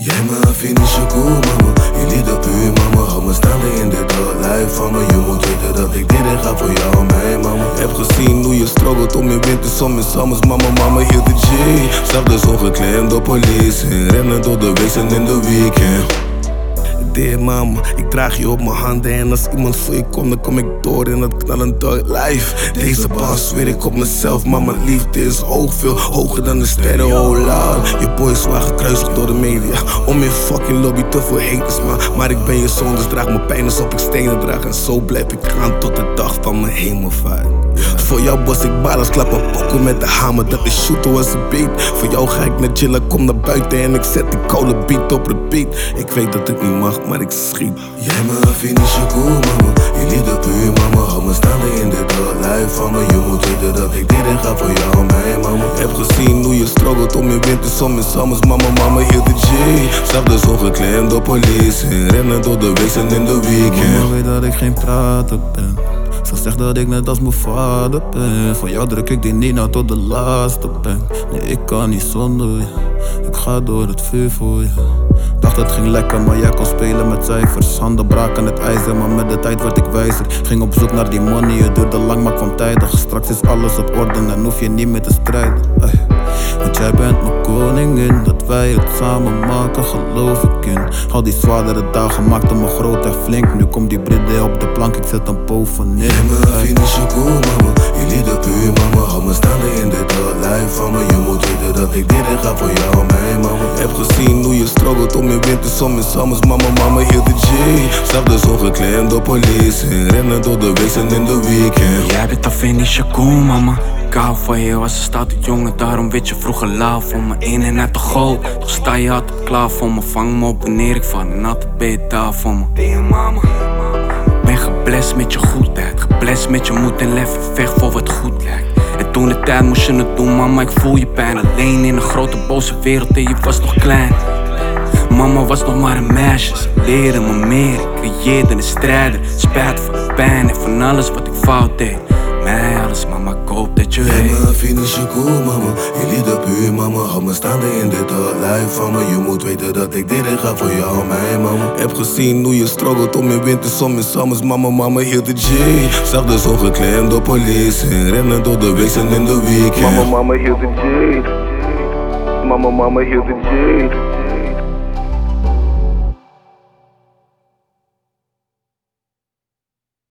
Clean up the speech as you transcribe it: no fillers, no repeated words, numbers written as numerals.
Jij me finisje cool mama, je liefde puur mama. Hou me staande in dit life van me. Je moet weten dat ik dit ga voor jou, mijn mama. Heb gezien hoe je struggelt om in winters, om in summers. Mama hield de G. Zag de zon geklemd door politie. Rennen door de weeks en in de weekend. Dear mama, ik draag je op mijn handen. En als iemand voor je komt, dan kom ik door in het knallend life. Deze bas weet ik op mezelf, mama, liefde is hoog. Veel hoger dan de sterren, oh lord. Je boys waren gekruisigd door de media. Om in fucking lobby te veel haters, maar ik ben je zoon, dus draag mijn pijn alsof ik stenen draag. En zo blijf ik gaan tot de dag van mijn hemelvaart. Voor jou was ik balans, klap een pokken met de hamer. Dat is shooten als een beat. Voor jou ga ik naar chillen, kom naar buiten en ik zet die koude beat op repeat. Ik weet dat ik niet mag, maar ik schiet. Jij me finisje cool mama, je liefde puur mama. Hou me staande in dit life van me. Je moet weten dat ik dit ga voor jou, mijn mama. Heb gezien hoe je struggelt om in winters, om in summers. Mama hield de G. Zag de zon geklemd door politie. Rennen door de weeks en in de weekend. Mama weet dat ik geen prater ben. Ze zegt dat ik net als mijn vader ben. Voor jou druk ik die Nina tot de laatste pen. Nee, ik kan niet zonder je. Ik ga door het vuur voor je. Dacht het ging lekker, maar jij kon spelen met cijfers. Handen braken het ijzer, maar met de tijd werd ik wijzer. Ging op zoek naar die money, het duurde lang maar kwam tijdig. Straks is alles op orde en hoef je niet meer te strijden. Want jij bent mijn koningin, dat wij het samen maken, geloof ik in. Al die zwaardere dagen maakten me groot en flink. Nu komt die bride op de plank, ik zet hem bovenin. Jij me finisje cool mama, je liefde puur mama. Hou me staande in dit life van me. Je moet weten dat ik dit ga voor jou, mijn mama. Heb gezien hoe je struggelt om in winters, om in summers. Mama hield de G. Zag de zon geklemd door politie. Rennen door de weeks en in de weekend. Jij bent een finisje cool mama. Ik hou van je als een stoute jongen, daarom weet je vroeger lauw voor me. In en uit de goal, toch sta je altijd klaar voor me. Vang me op wanneer ik val en altijd ben je daar voor me. Dear mama, ik ben geblest met je goedheid, geblest met je moed en lef. Vecht voor wat goed lijkt. En toen de tijd moest je het doen mama, ik voel je pijn. Alleen in een grote boze wereld en je was nog klein. Mama was nog maar een meisje, ze leerde me meer. Ik creëerde een strijder, spijt van de pijn en van alles wat ik fout deed. Mij alles mama, ik hoop dat je weet. Jij me finisje cool mama, je liefde puur mama. Hou me staande in dit life van me. Je moet weten dat ik dit ga voor jou, mijn mama. Heb gezien hoe je struggelt om in winters, om in summers. Mama hield de G. Zag de zon geklemd door politie. Rennen door de weeks en in de weekend. Mama hield de G. Mama hield de G.